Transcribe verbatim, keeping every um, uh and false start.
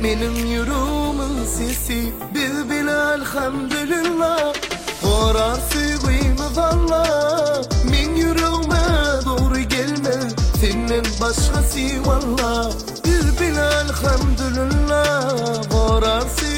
Benim yüreğimin sesi bülbül elhamdülillah. Varar sevgimi valla, men yüreğime doğru gelme, senden başkası valla. Bülbül elhamdülillah. Varar sevgimi